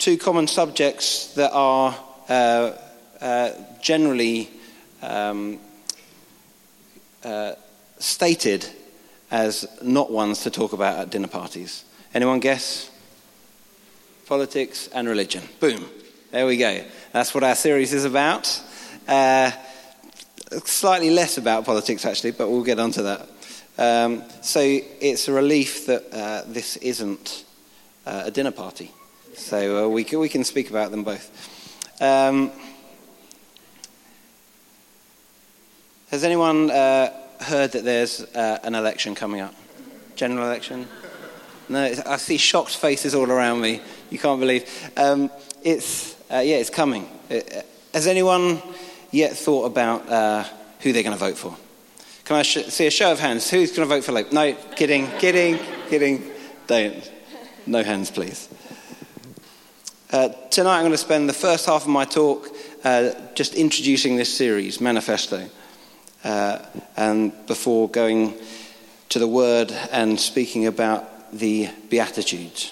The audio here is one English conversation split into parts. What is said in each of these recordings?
two common subjects that are generally stated as not ones to talk about at dinner parties. Anyone guess? Politics and religion. Boom. There we go. That's what our series is about. Slightly less about politics, actually, but we'll get onto that. So it's a relief that this isn't a dinner party. So we can speak about them both. Has anyone heard that there's an election coming up? General election? No, I see shocked faces all around me. You can't believe. It's coming. Has anyone yet thought about who they're going to vote for? Can I see a show of hands? Who's going to vote for Labour? No, kidding. Don't. No hands, please. Tonight I'm going to spend the first half of my talk just introducing this series, Manifesto, and before going to the Word and speaking about the Beatitudes.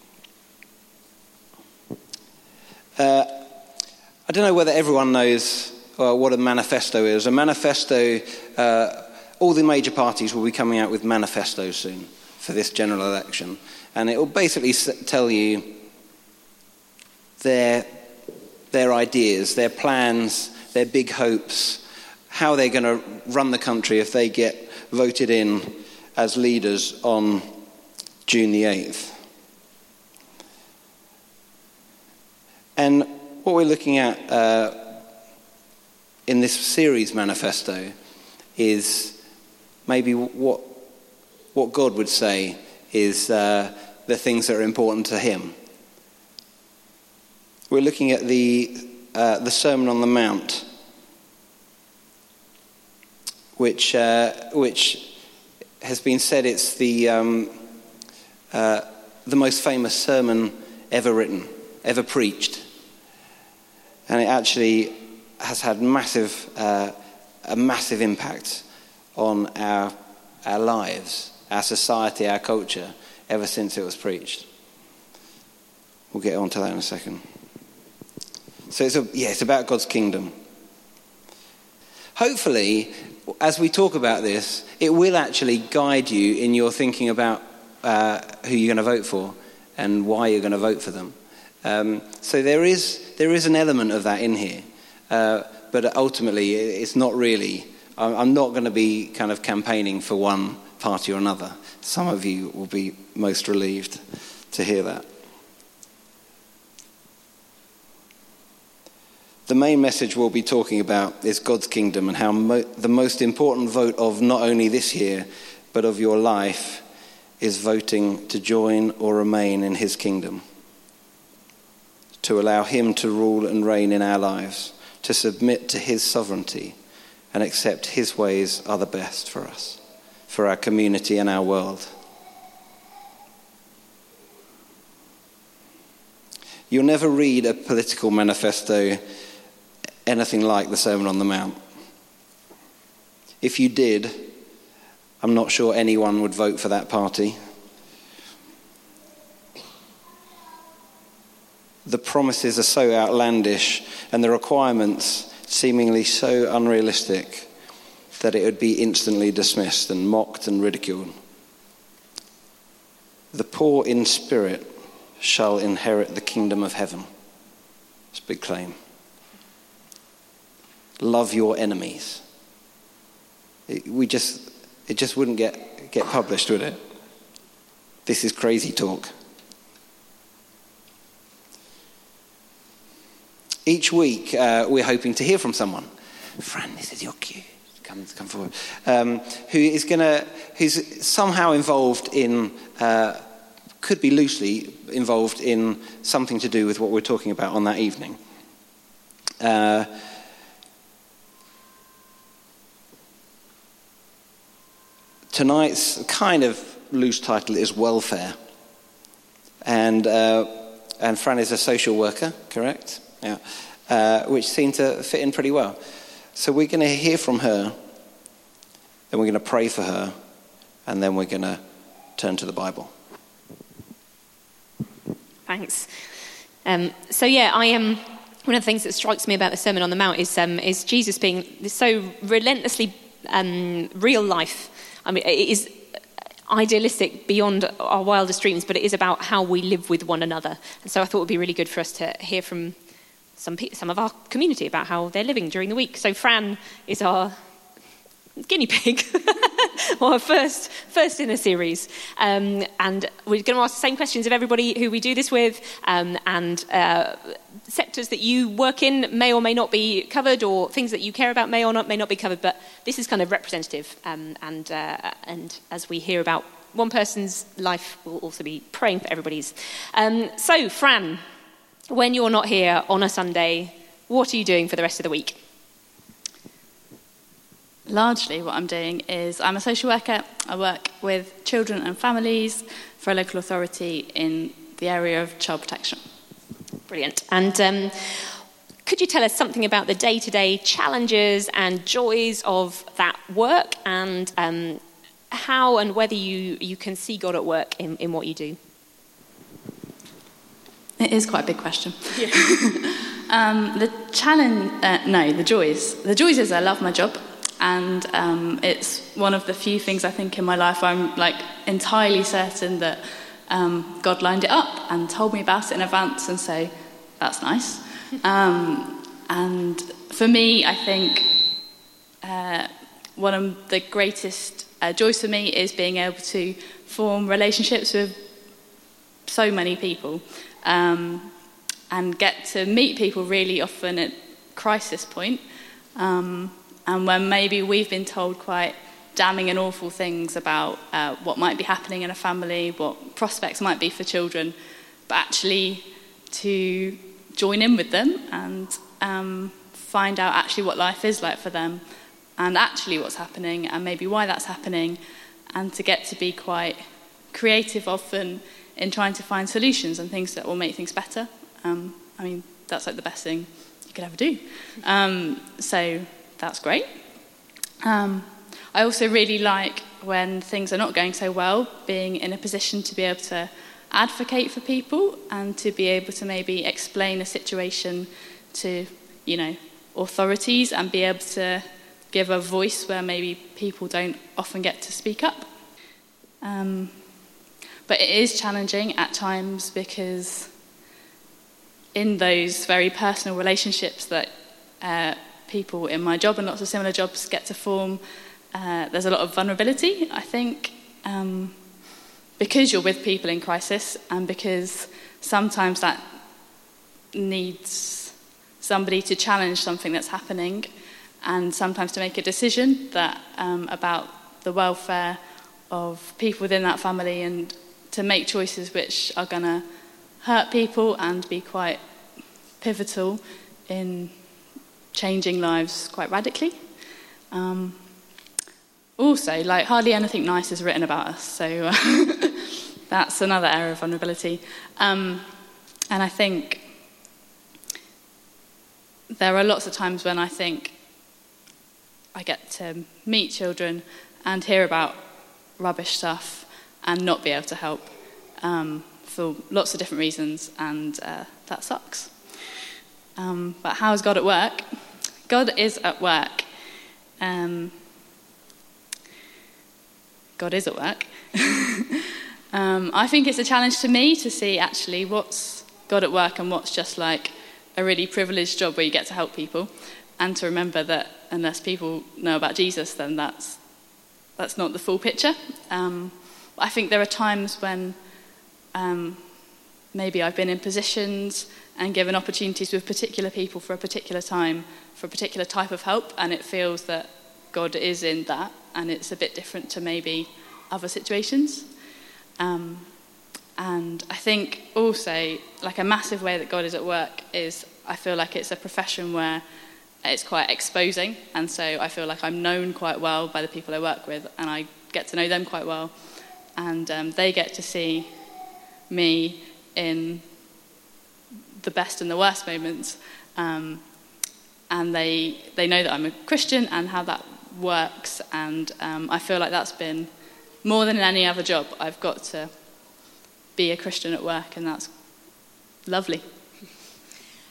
I don't know whether everyone knows what a manifesto is. A manifesto, all the major parties will be coming out with manifestos soon for this general election. And it will basically tell you their ideas, their plans, their big hopes, how they're going to run the country if they get voted in as leaders on June the 8th. And what we're looking at in this series manifesto is maybe what God would say is the things that are important to him. We're looking at the Sermon on the Mount, which has been said it's the most famous sermon ever written, ever preached. And it actually has had a massive impact on our lives, our society, our culture, ever since it was preached. We'll get on to that in a second. So it's about God's kingdom. Hopefully, as we talk about this, it will actually guide you in your thinking about who you're going to vote for and why you're going to vote for them. So there is an element of that in here, but ultimately it's not really. I'm not going to be kind of campaigning for one party or another. Some of you will be most relieved to hear that. The main message we'll be talking about is God's kingdom and how the most important vote of not only this year, but of your life is voting to join or remain in his kingdom. To allow him to rule and reign in our lives, to submit to his sovereignty and accept his ways are the best for us, for our community and our world. You'll never read a political manifesto anything like the Sermon on the Mount. If you did, I'm not sure anyone would vote for that party. The promises are so outlandish and the requirements seemingly so unrealistic that it would be instantly dismissed and mocked and ridiculed. The poor in spirit shall inherit the kingdom of heaven. It's a big claim. Love your enemies. It just wouldn't get published, would it? This is crazy talk. Each week, we're hoping to hear from someone. Fran, this is your cue. Come forward. Who's somehow involved in, could be loosely involved in something to do with what we're talking about on that evening. Tonight's kind of loose title is Welfare. And Fran is a social worker, correct? Yeah. Which seemed to fit in pretty well. So we're going to hear from her, then we're going to pray for her, and then we're going to turn to the Bible. Thanks. I am. One of the things that strikes me about the Sermon on the Mount is Jesus being so relentlessly real life. I mean, it is idealistic beyond our wildest dreams, but it is about how we live with one another. And so I thought it would be really good for us to hear from some of our community about how they're living during the week. So Fran is our guinea pig, or our first in a series. And we're going to ask the same questions of everybody who we do this with, and sectors that you work in may or may not be covered, or things that you care about may or may not be covered, but this is kind of representative. And as we hear about one person's life, we'll also be praying for everybody's. So, Fran, when you're not here on a Sunday, what are you doing for the rest of the week? Largely what I'm doing is I'm a social worker. I work with children and families for a local authority in the area of child protection. Brilliant. And could you tell us something about the day-to-day challenges and joys of that work, and how and whether you can see God at work in what you do? It is quite a big question. Yeah. The joys. The joys is I love my job. And it's one of the few things I think in my life I'm entirely certain that God lined it up and told me about it in advance, and so that's nice. And for me, I think one of the greatest joys for me is being able to form relationships with so many people, and get to meet people really often at crisis point. And when maybe we've been told quite damning and awful things about what might be happening in a family, what prospects might be for children, but actually to join in with them and find out actually what life is like for them, and actually what's happening, and maybe why that's happening, and to get to be quite creative often in trying to find solutions and things that will make things better. That's the best thing you could ever do. So that's great. I also really like when things are not going so well, being in a position to be able to advocate for people and to be able to maybe explain a situation to, authorities, and be able to give a voice where maybe people don't often get to speak up. But it is challenging at times, because in those very personal relationships that people in my job and lots of similar jobs get to form, there's a lot of vulnerability, I think, because you're with people in crisis, and because sometimes that needs somebody to challenge something that's happening, and sometimes to make a decision that about the welfare of people within that family, and to make choices which are going to hurt people and be quite pivotal in changing lives quite radically. Also, hardly anything nice is written about us, so that's another area of vulnerability. And I think there are lots of times when I think I get to meet children and hear about rubbish stuff and not be able to help for lots of different reasons, and that sucks. But how is God at work? God is at work. God is at work. I think it's a challenge to me to see actually what's God at work and what's just like a really privileged job where you get to help people, and to remember that unless people know about Jesus, then that's not the full picture. I think there are times when maybe I've been in positions and given opportunities with particular people for a particular time, for a particular type of help, and it feels that God is in that, and it's a bit different to maybe other situations. And I think also, a massive way that God is at work is, I feel like it's a profession where it's quite exposing, and so I feel like I'm known quite well by the people I work with, and I get to know them quite well, and they get to see me in the best and the worst moments, and they know that I'm a Christian and how that works, and I feel like that's been more than in any other job. I've got to be a Christian at work, and that's lovely.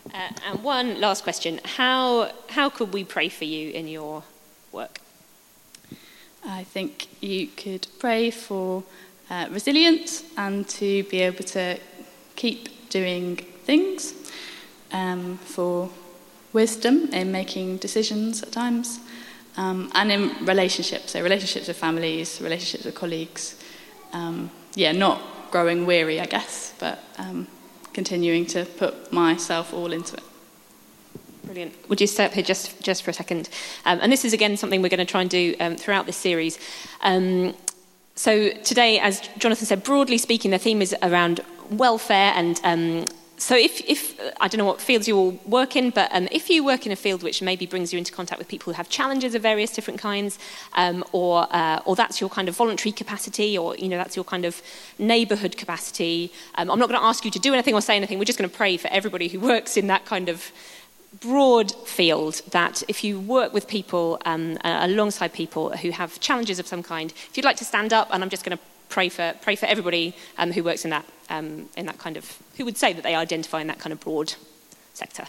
And one last question. How could we pray for you in your work? I think you could pray for resilience and to be able to keep doing things, for wisdom in making decisions at times, and in relationships, so relationships with families, relationships with colleagues. Not growing weary, I guess, but continuing to put myself all into it. Brilliant. Would you stay up here just for a second? And this is, again, something we're going to try and do throughout this series. So today, as Jonathan said, broadly speaking, the theme is around welfare. And so if I don't know what fields you all work in, but if you work in a field which maybe brings you into contact with people who have challenges of various different kinds, or that's your kind of voluntary capacity, or that's your kind of neighbourhood capacity, I'm not going to ask you to do anything or say anything. We're just going to pray for everybody who works in that kind of broad field, that if you work with people, alongside people who have challenges of some kind, if you'd like to stand up, and I'm just going to pray for everybody who works in that kind of, who would say that they identify in that kind of broad sector.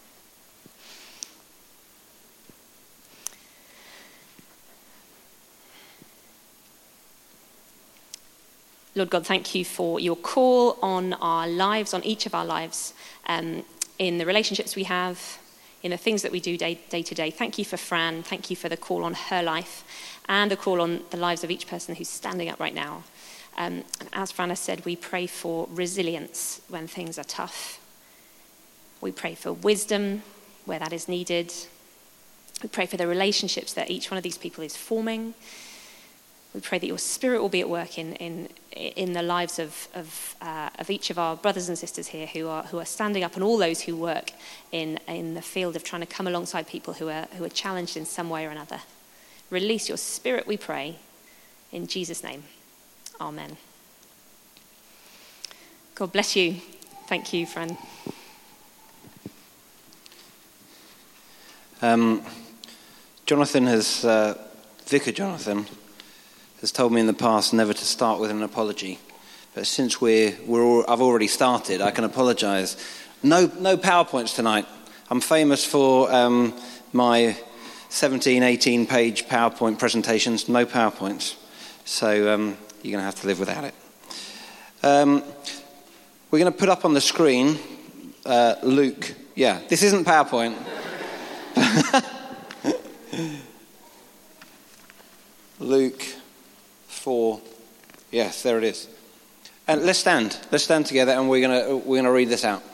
Lord God, thank you for your call on our lives, on each of our lives, in the relationships we have, in the things that we do day to day. Thank you for Fran. Thank you for the call on her life and the call on the lives of each person who's standing up right now. And as Fran has said, we pray for resilience when things are tough. We pray for wisdom where that is needed. We pray for the relationships that each one of these people is forming. We pray that your Spirit will be at work in the lives of each of our brothers and sisters here who are standing up, and all those who work in the field of trying to come alongside people who are challenged in some way or another. Release your Spirit, we pray, in Jesus' name. Amen. God bless you. Thank you, Fran. Vicar Jonathan has told me in the past never to start with an apology. But since I've already started, I can apologise. No PowerPoints tonight. I'm famous for my 17, 18-page PowerPoint presentations. No PowerPoints. So you're going to have to live without it. We're going to put up on the screen Luke. Yeah, this isn't PowerPoint. Luke 4. Yes, there it is. And let's stand together, and we're gonna read this out.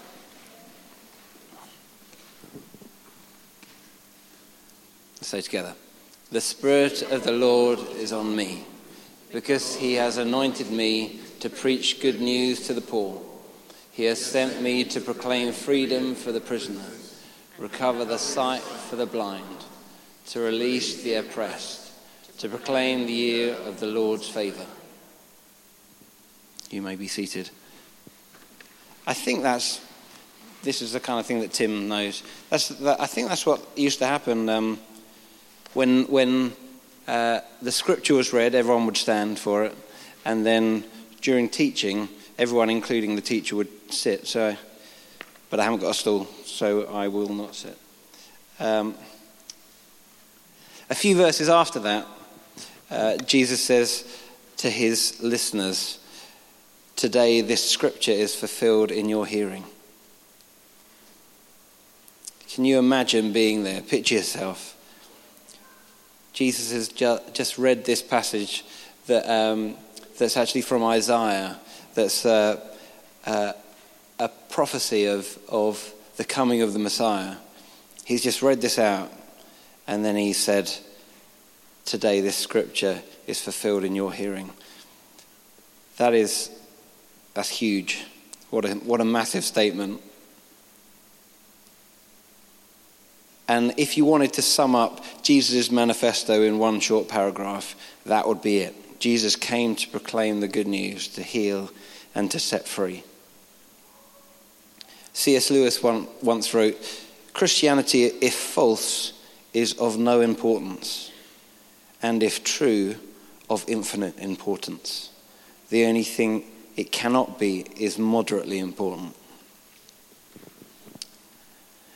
Let's say together. The Spirit of the Lord is on me, because he has anointed me to preach good news to the poor. He has sent me to proclaim freedom for the prisoner, recover the sight for the blind, to release the oppressed, to proclaim the year of the Lord's favour. You may be seated. I think this is the kind of thing that Tim knows. I think that's what used to happen when the scripture was read, everyone would stand for it, and then during teaching, everyone, including the teacher, would sit. But I haven't got a stool, so I will not sit. A few verses after that, Jesus says to his listeners, "Today this scripture is fulfilled in your hearing." Can you imagine being there? Picture yourself. Jesus has just read this passage that's actually from Isaiah. That's a prophecy of the coming of the Messiah. He's just read this out, and then he said, "Today this scripture is fulfilled in your hearing." That's huge. What a massive statement. And if you wanted to sum up Jesus' manifesto in one short paragraph, that would be it. Jesus came to proclaim the good news, to heal and to set free. C.S. Lewis once wrote, "Christianity, if false, is of no importance, and if true, of infinite importance. The only thing it cannot be is moderately important."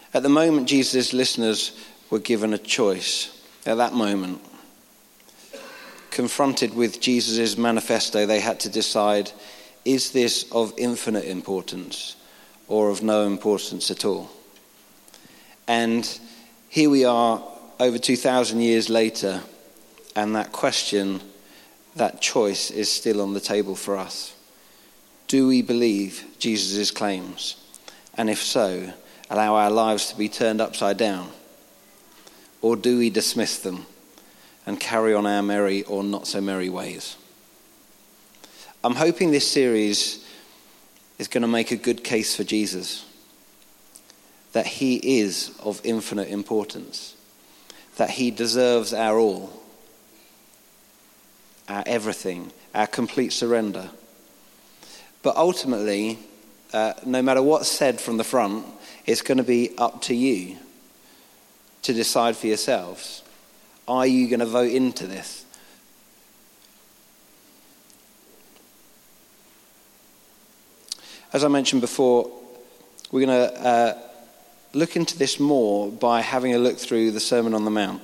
At the moment, Jesus' listeners were given a choice. At that moment, confronted with Jesus' manifesto, they had to decide, is this of infinite importance or of no importance at all? And here we are over 2,000 years later, and that question, that choice is still on the table for us. Do we believe Jesus' claims? And if so, allow our lives to be turned upside down? Or do we dismiss them and carry on our merry or not so merry ways? I'm hoping this series is going to make a good case for Jesus, that he is of infinite importance, that he deserves our all, our everything, our complete surrender. But ultimately, no matter what's said from the front, it's going to be up to you to decide for yourselves. Are you going to vote into this? As I mentioned before, we're going to look into this more by having a look through the Sermon on the Mount.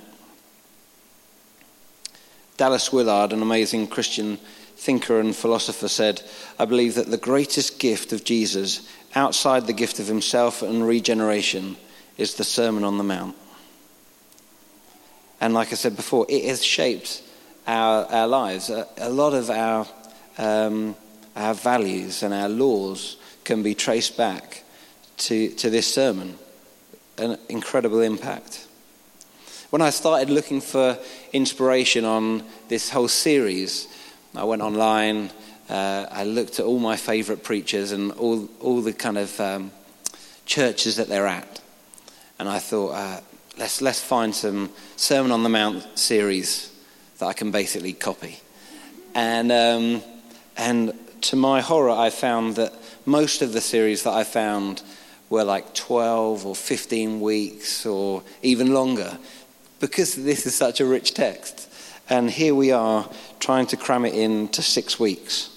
Dallas Willard, an amazing Christian thinker and philosopher, said, "I believe that the greatest gift of Jesus, outside the gift of himself and regeneration, is the Sermon on the Mount." And like I said before, it has shaped our lives. A lot of our values and our laws can be traced back to this sermon. An incredible impact. When I started looking for inspiration on this whole series, I went online, I looked at all my favourite preachers and all the kind of churches that they're at. And I thought, let's find some Sermon on the Mount series that I can basically copy. And to my horror, I found that most of the series that I found were like 12 or 15 weeks or even longer, because this is such a rich text. And here we are trying to cram it into 6 weeks.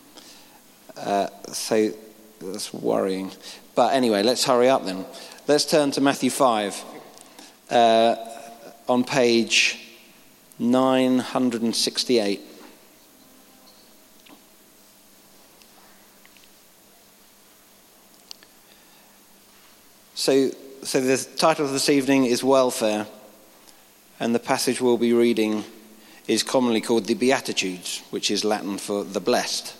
So that's worrying. But anyway, let's hurry up then. Let's turn to Matthew 5 on page 968. So the title of this evening is Welfare, and the passage we'll be reading is commonly called the Beatitudes, which is Latin for the blessed.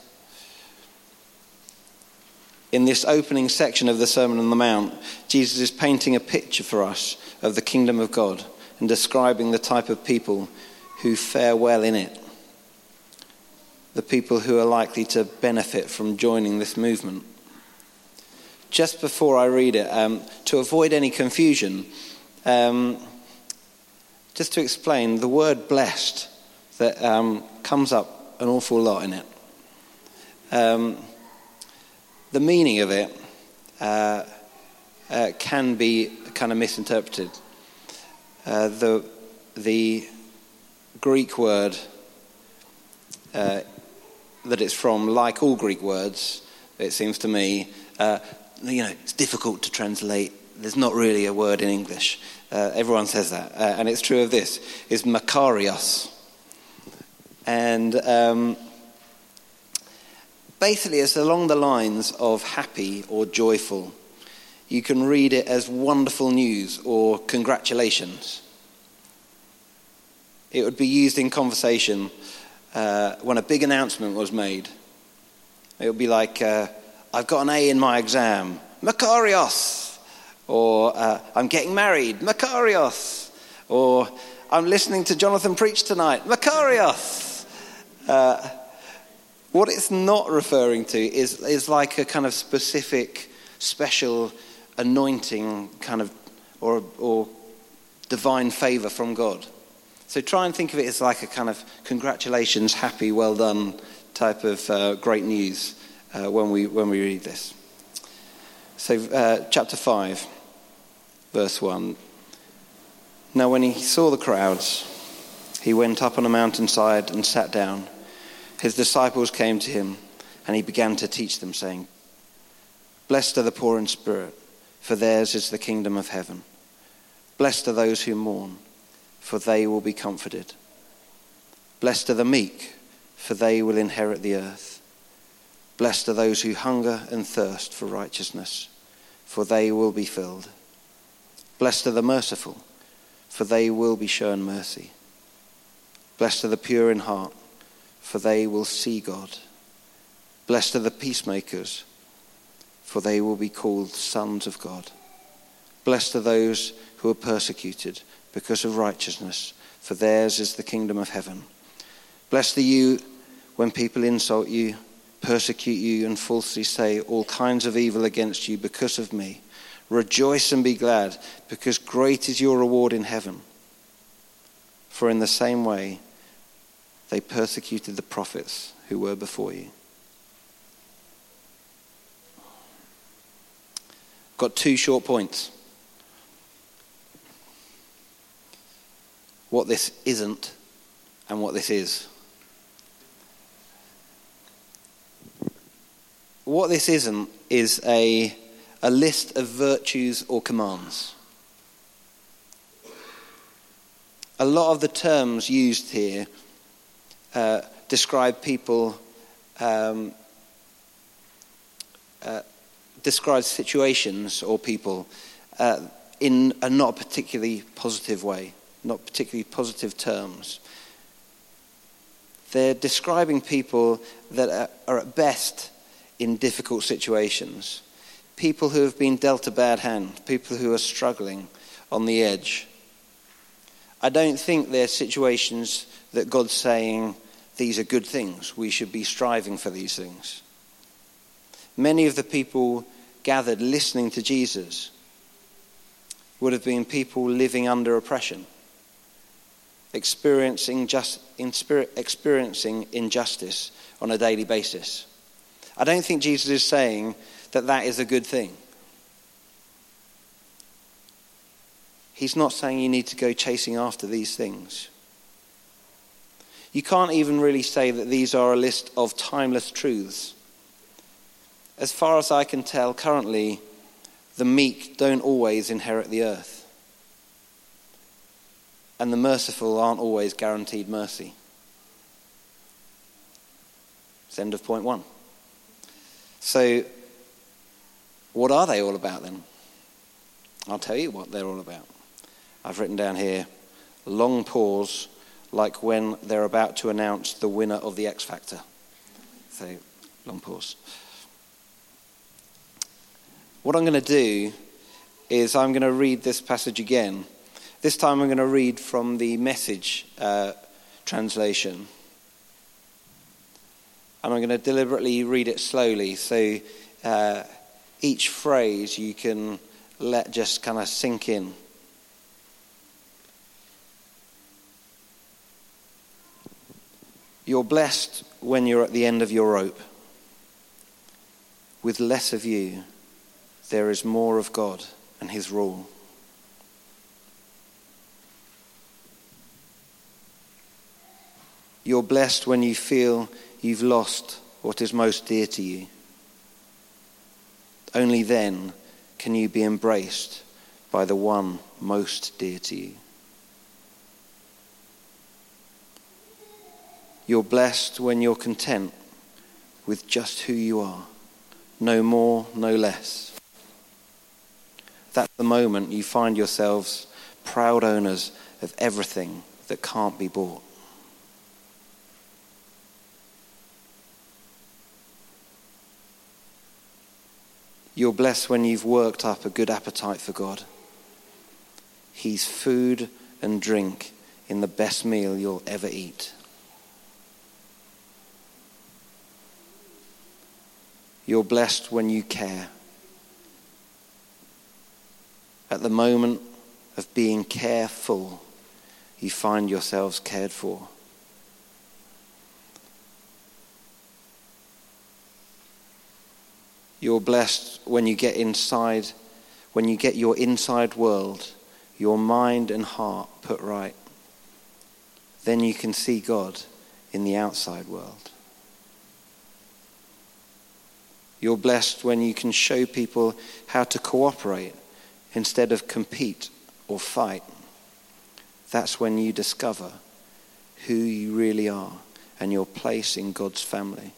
In this opening section of the Sermon on the Mount, Jesus is painting a picture for us of the kingdom of God and describing the type of people who fare well in it, the people who are likely to benefit from joining this movement. Just before I read it, to avoid any confusion, just to explain, the word blessed that comes up an awful lot in it. The meaning of it can be kind of misinterpreted. The Greek word that it's from, like all Greek words, it seems to me, it's difficult to translate. There's not really a word in English. Everyone says that. And it's true of this. It's makarios. And basically it's along the lines of happy or joyful. You can read it as wonderful news or congratulations. It would be used in conversation when a big announcement was made. It would be like, I've got an A in my exam, makarios. Or I'm getting married, makarios. Or I'm listening to Jonathan preach tonight, makarios. What it's not referring to is like a kind of specific, special anointing kind of, or divine favour from God. So try and think of it as like a kind of congratulations, happy, well done type of great news when we read this. So chapter 5, verse 1. Now when he saw the crowds, he went up on a mountainside and sat down. His disciples came to him, and he began to teach them, saying, "Blessed are the poor in spirit, for theirs is the kingdom of heaven. Blessed are those who mourn, for they will be comforted. Blessed are the meek, for they will inherit the earth. Blessed are those who hunger and thirst for righteousness, for they will be filled. Blessed are the merciful, for they will be shown mercy. Blessed are the pure in heart, for they will see God. Blessed are the peacemakers, for they will be called sons of God. Blessed are those who are persecuted because of righteousness, for theirs is the kingdom of heaven. Blessed are you when people insult you, persecute you, and falsely say all kinds of evil against you because of me. Rejoice and be glad, because great is your reward in heaven. For in the same way they persecuted the prophets who were before you. Got 2 short points. What this isn't and what this is. What this isn't is a list of virtues or commands. A lot of the terms used here describe people, describe situations or people in a not particularly positive way, not particularly positive terms. They're describing people that are at best in difficult situations, people who have been dealt a bad hand, people who are struggling on the edge. I don't think they're situations that God's saying, these are good things, we should be striving for these things. Many of the people gathered listening to Jesus would have been people living under oppression, experiencing injustice on a daily basis. I don't think Jesus is saying that that is a good thing. He's not saying you need to go chasing after these things. You can't even really say that these are a list of timeless truths. As far as I can tell, currently, the meek don't always inherit the earth. And the merciful aren't always guaranteed mercy. It's end of point 1. So, what are they all about then? I'll tell you what they're all about. I've written down here, long pause, like when they're about to announce the winner of the X Factor. So, long pause. What I'm going to do is I'm going to read this passage again. This time I'm going to read from the Message translation. And I'm going to deliberately read it slowly, so each phrase you can let just kind of sink in. You're blessed when you're at the end of your rope. With less of you, there is more of God and his rule. You're blessed when you feel you've lost what is most dear to you. Only then can you be embraced by the one most dear to you. You're blessed when you're content with just who you are, no more, no less. That's the moment you find yourselves proud owners of everything that can't be bought. You're blessed when you've worked up a good appetite for God. He's food and drink in the best meal you'll ever eat. You're blessed when you care. At the moment of being careful, you find yourselves cared for. You're blessed when you get your inside world, your mind and heart put right. Then you can see God in the outside world. You're blessed when you can show people how to cooperate instead of compete or fight. That's when you discover who you really are and your place in God's family.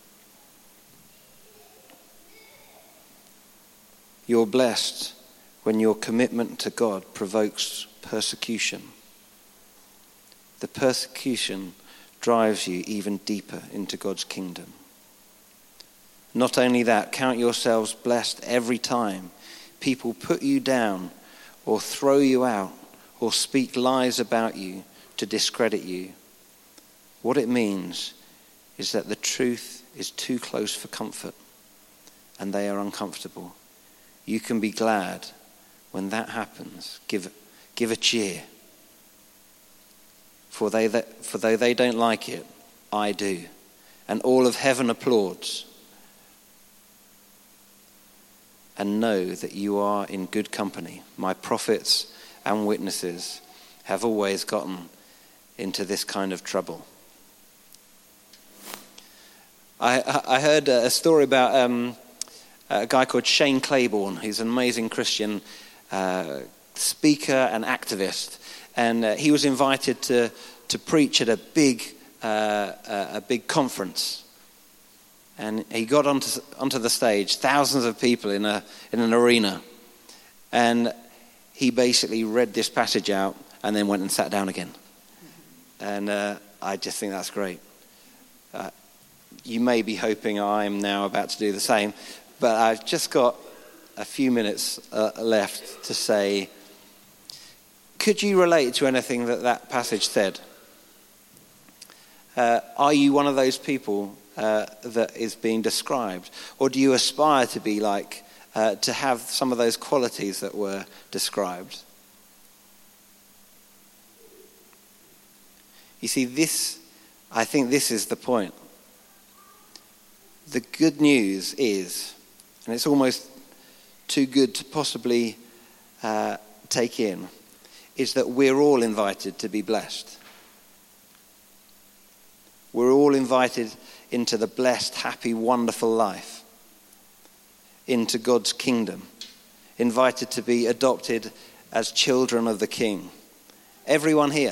You're blessed when your commitment to God provokes persecution. The persecution drives you even deeper into God's kingdom. Not only that, count yourselves blessed every time people put you down or throw you out or speak lies about you to discredit you. What it means is that the truth is too close for comfort and they are uncomfortable. You can be glad when that happens. Give a cheer. For though they don't like it, I do. And all of heaven applauds. And know that you are in good company. My prophets and witnesses have always gotten into this kind of trouble. I heard a story about a guy called Shane Claiborne. He's an amazing Christian speaker and activist. And he was invited to preach at a big conference. And he got onto the stage, thousands of people in an arena. And he basically read this passage out and then went and sat down again. And I just think that's great. You may be hoping I'm now about to do the same, but I've just got a few minutes left to say, could you relate to anything that passage said? Are you one of those people that is being described? Or do you aspire to be like, to have some of those qualities that were described? You see, I think this is the point. The good news is, and it's almost too good to possibly take in, is that we're all invited to be blessed. We're all invited into the blessed, happy, wonderful life, into God's kingdom, invited to be adopted as children of the King. Everyone here.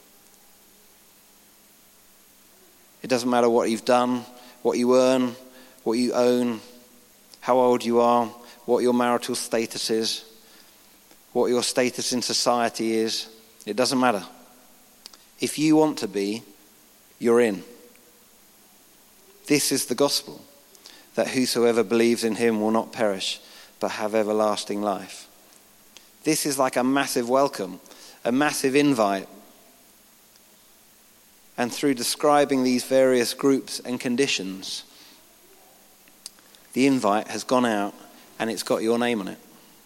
It doesn't matter what you've done, what you earn, what you own, how old you are, what your marital status is, what your status in society is. It doesn't matter. If you want to be, you're in. This is the gospel, that whosoever believes in him will not perish, but have everlasting life. This is like a massive welcome, a massive invite. And through describing these various groups and conditions, the invite has gone out and it's got your name on it.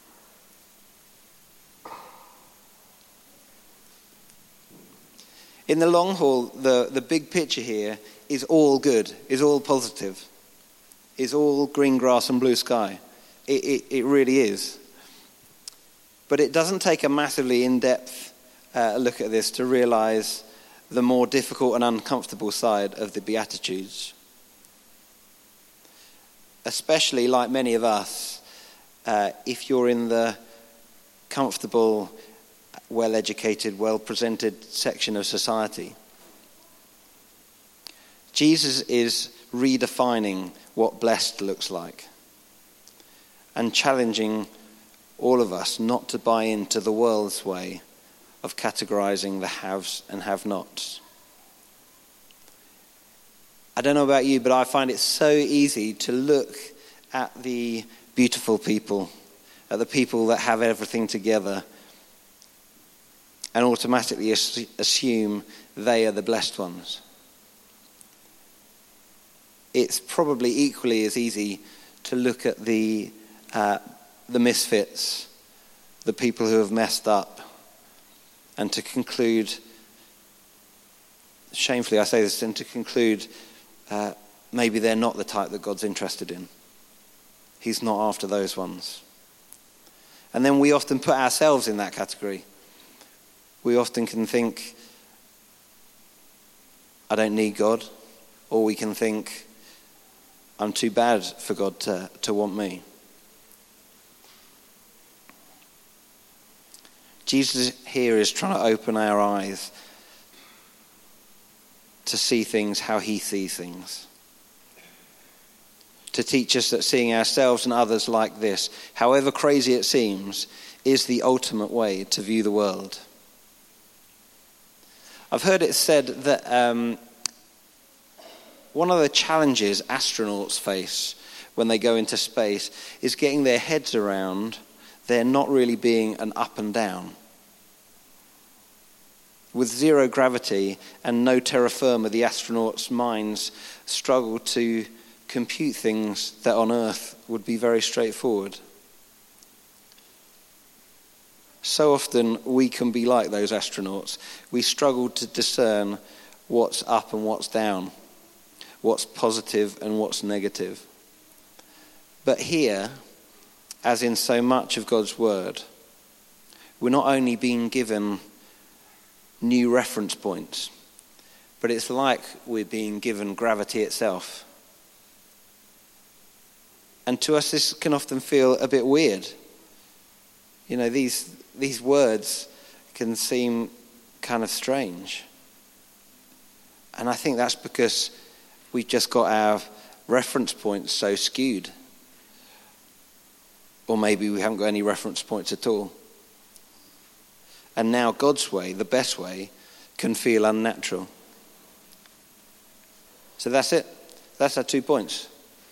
In the long haul, the big picture here is all good, is all positive, is all green grass and blue sky. It really is. But it doesn't take a massively in-depth look at this to realize the more difficult and uncomfortable side of the Beatitudes. Especially, like many of us, if you're in the comfortable, well-educated, well-presented section of society. Jesus is redefining what blessed looks like and challenging all of us not to buy into the world's way of categorizing the haves and have-nots. I don't know about you, but I find it so easy to look at the beautiful people, at the people that have everything together, and automatically assume they are the blessed ones. It's probably equally as easy to look at the misfits, the people who have messed up, and to conclude, shamefully I say this, and to conclude maybe they're not the type that God's interested in. He's not after those ones. And then we often put ourselves in that category. We often can think, I don't need God. Or we can think, I'm too bad for God to want me. Jesus here is trying to open our eyes to see things how he sees things. To teach us that seeing ourselves and others like this, however crazy it seems, is the ultimate way to view the world. I've heard it said that one of the challenges astronauts face when they go into space is getting their heads around there not really being an up and down. With zero gravity and no terra firma, the astronauts' minds struggle to compute things that on Earth would be very straightforward. So often we can be like those astronauts. We struggle to discern what's up and what's down, what's positive and what's negative. But here, as in so much of God's word, we're not only being given new reference points, but it's like we're being given gravity itself. And to us, this can often feel a bit weird. You know, these words can seem kind of strange. And I think that's because we've just got our reference points so skewed. Or maybe we haven't got any reference points at all. And now God's way, the best way, can feel unnatural. So that's it. That's our 2 points.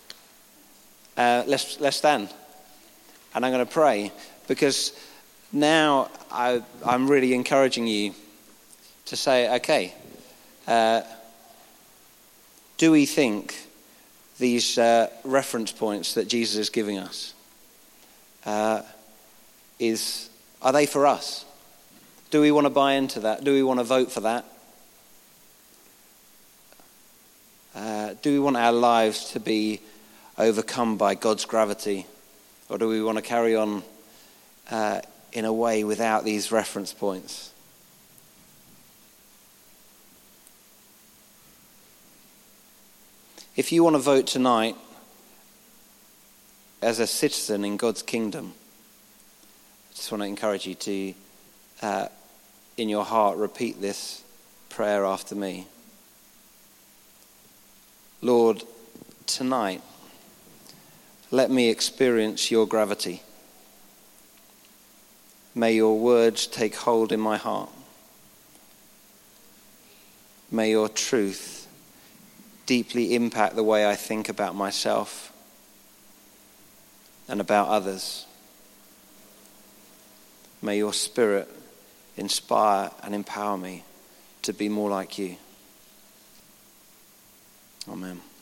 Let's stand. And I'm going to pray, because now I'm really encouraging you to say, okay, do we think these reference points that Jesus is giving us, are they for us? Do we want to buy into that? Do we want to vote for that? Do we want our lives to be overcome by God's gravity? Or do we want to carry on in a way without these reference points? If you want to vote tonight as a citizen in God's kingdom, I just want to encourage you to, in your heart, repeat this prayer after me. Lord, tonight, let me experience your gravity. May your words take hold in my heart. May your truth deeply impact the way I think about myself and about others. May your Spirit inspire and empower me to be more like you. Amen.